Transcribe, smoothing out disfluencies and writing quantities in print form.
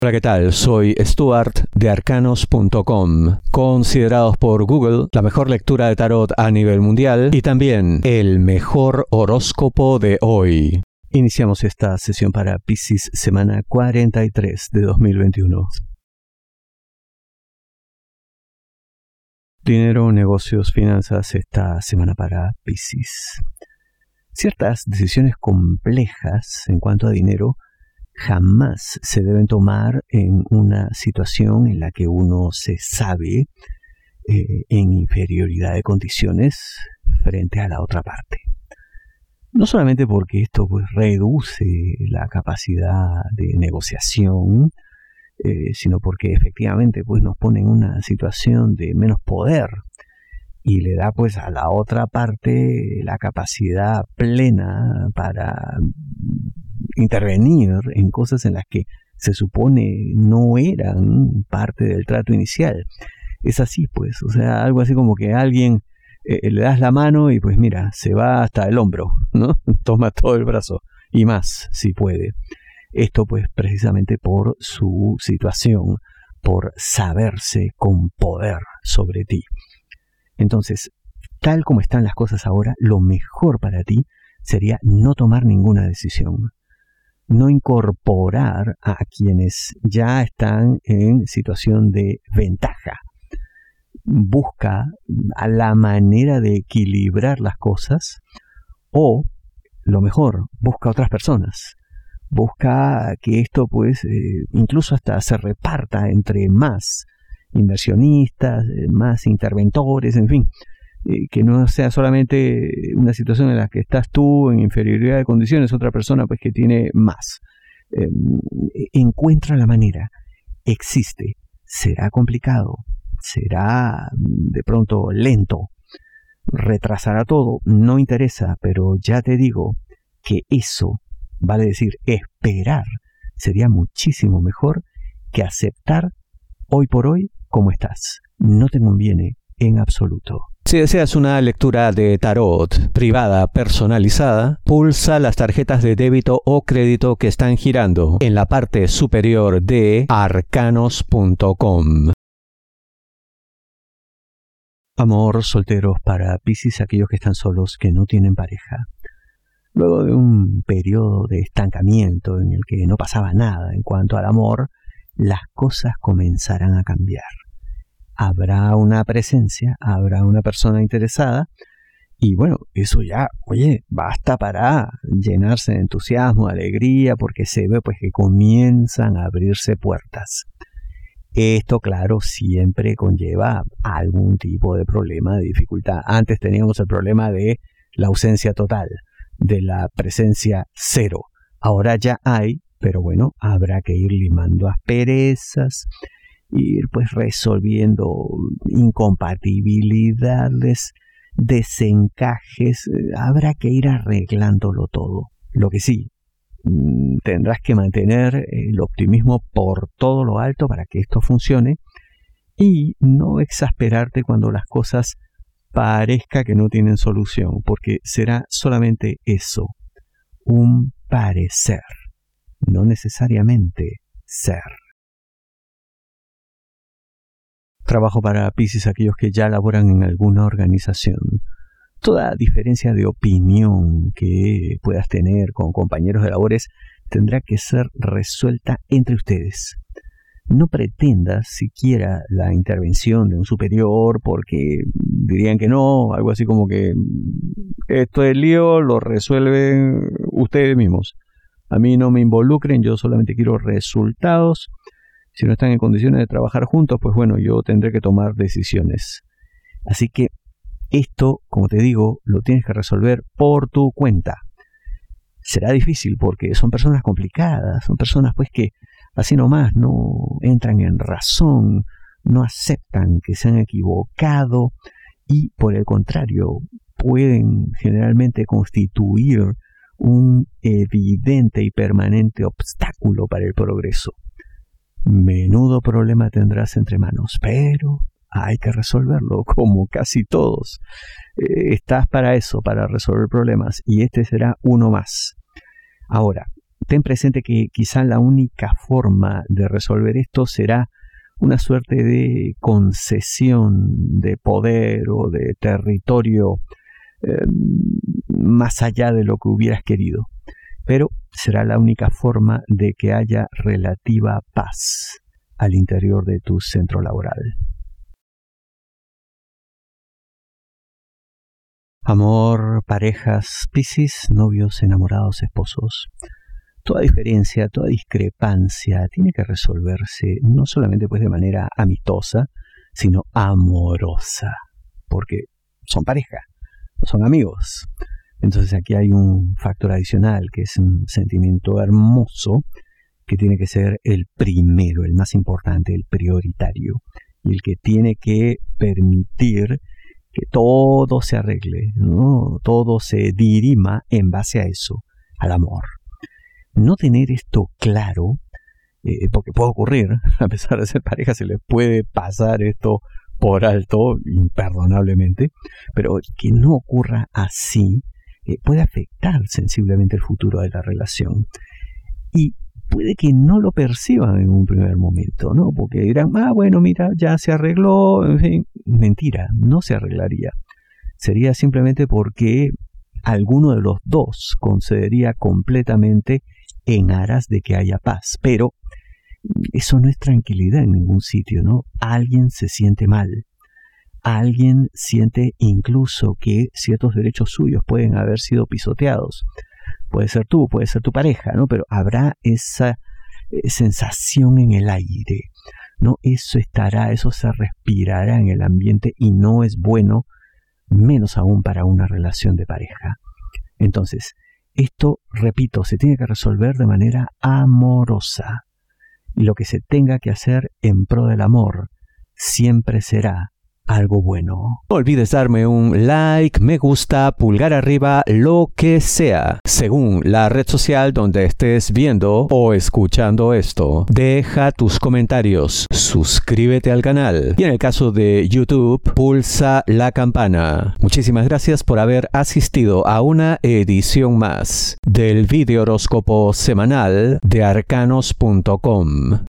Hola, ¿qué tal? Soy Stuart de Arcanos.com, considerados por Google la mejor lectura de tarot a nivel mundial y también el mejor horóscopo de hoy. Iniciamos esta sesión para Piscis, semana 43 de 2021. Dinero, negocios, finanzas, esta semana para Piscis. Ciertas decisiones complejas en cuanto a dinero jamás se deben tomar en una situación en la que uno se sabe en inferioridad de condiciones frente a la otra parte. No solamente porque esto pues reduce la capacidad de negociación, sino porque efectivamente pues nos pone en una situación de menos poder y le da pues a la otra parte la capacidad plena para intervenir en cosas en las que se supone no eran parte del trato inicial. Es así pues, o sea, algo así como que a alguien le das la mano y pues mira, se va hasta el hombro, ¿no? Toma todo el brazo y más si puede. Esto pues precisamente por su situación, por saberse con poder sobre ti. Entonces, tal como están las cosas ahora, lo mejor para ti sería no tomar ninguna decisión. No incorporar a quienes ya están en situación de ventaja. Busca a la manera de equilibrar las cosas o, lo mejor, busca otras personas. Busca que esto pues incluso hasta se reparta entre más inversionistas, más interventores, en fin. Que no sea solamente una situación en la que estás tú en inferioridad de condiciones, otra persona pues que tiene más. Encuentra la manera, existe, será complicado, será de pronto lento, retrasará todo, no interesa, pero ya te digo que eso, vale decir, esperar, sería muchísimo mejor que aceptar hoy por hoy como estás. No te conviene en absoluto. Si deseas una lectura de tarot privada personalizada, pulsa las tarjetas de débito o crédito que están girando en la parte superior de Arcanos.com. Amor, solteros para Piscis, aquellos que están solos, que no tienen pareja. Luego de un periodo de estancamiento en el que no pasaba nada en cuanto al amor, las cosas comenzarán a cambiar. Habrá una presencia, habrá una persona interesada y bueno, eso ya, oye, basta para llenarse de entusiasmo, de alegría, porque se ve pues que comienzan a abrirse puertas. Esto, claro, siempre conlleva algún tipo de problema, de dificultad. Antes teníamos el problema de la ausencia total, de la presencia cero. Ahora ya hay, pero bueno, habrá que ir limando asperezas, ir pues resolviendo incompatibilidades, desencajes, habrá que ir arreglándolo todo. Lo que sí, tendrás que mantener el optimismo por todo lo alto para que esto funcione y no exasperarte cuando las cosas parezca que no tienen solución, porque será solamente eso, un parecer, no necesariamente ser. Trabajo para Piscis, aquellos que ya laboran en alguna organización. Toda diferencia de opinión que puedas tener con compañeros de labores tendrá que ser resuelta entre ustedes. No pretendas siquiera la intervención de un superior porque dirían que no, algo así como que esto es lío, lo resuelven ustedes mismos. A mí no me involucren, yo solamente quiero resultados. Si no están en condiciones de trabajar juntos, pues bueno, yo tendré que tomar decisiones. Así que esto, como te digo, lo tienes que resolver por tu cuenta. Será difícil porque son personas complicadas, son personas pues que así nomás no entran en razón, no aceptan que se han equivocado y por el contrario pueden generalmente constituir un evidente y permanente obstáculo para el progreso. Menudo problema tendrás entre manos, pero hay que resolverlo, como casi todos. Estás para eso, para resolver problemas, y este será uno más. Ahora, ten presente que quizá la única forma de resolver esto será una suerte de concesión de poder o de territorio más allá de lo que hubieras querido. Pero será la única forma de que haya relativa paz al interior de tu centro laboral. Amor, parejas, Piscis, novios, enamorados, esposos. Toda diferencia, toda discrepancia tiene que resolverse no solamente pues de manera amistosa, sino amorosa, porque son pareja, no son amigos. Entonces aquí hay un factor adicional que es un sentimiento hermoso que tiene que ser el primero, el más importante, el prioritario, y el que tiene que permitir que todo se arregle, ¿no? Todo se dirima en base a eso, al amor. No tener esto claro, porque puede ocurrir, a pesar de ser pareja, se les puede pasar esto por alto imperdonablemente, pero que no ocurra así puede afectar sensiblemente el futuro de la relación. Y puede que no lo perciban en un primer momento, ¿no? Porque dirán, bueno, mira, ya se arregló, en fin. Mentira, no se arreglaría. Sería simplemente porque alguno de los dos concedería completamente en aras de que haya paz. Pero eso no es tranquilidad en ningún sitio, ¿no? Alguien se siente mal. Alguien siente incluso que ciertos derechos suyos pueden haber sido pisoteados. Puede ser tú, puede ser tu pareja, ¿no? Pero habrá esa sensación en el aire, ¿no? Eso se respirará en el ambiente y no es bueno, menos aún para una relación de pareja. Entonces, esto, repito, se tiene que resolver de manera amorosa. Y lo que se tenga que hacer en pro del amor siempre será algo bueno. No olvides darme un like, me gusta, pulgar arriba, lo que sea, según la red social donde estés viendo o escuchando esto. Deja tus comentarios, suscríbete al canal y en el caso de YouTube, pulsa la campana. Muchísimas gracias por haber asistido a una edición más del video horóscopo semanal de arcanos.com.